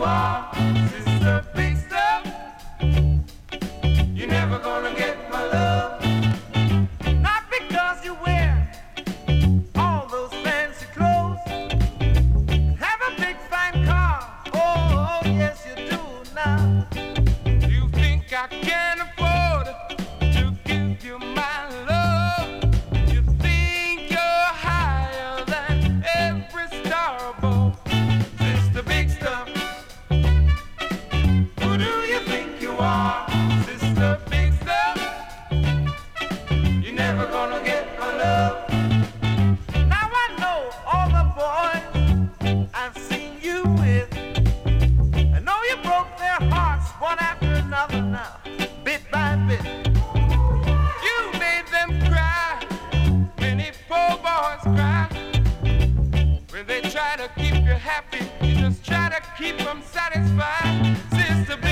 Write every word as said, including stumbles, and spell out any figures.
you are, sister big stuff. You're never gonna get my love. Not because you wear all those fancy clothes, have a big fine car. Oh, oh yes you do now. You think I can afford to give you my love? You think you're higher than every star above, sister big stuff. Who do you think you are, sister big stuff? You're never gonna get my love. Now I know all the boys I've seen you with. I know you broke their hearts one after another now, bit by bit. You made them cry, many poor boys cry. When they try to keep you happy, you just try to keep them satisfied, sister big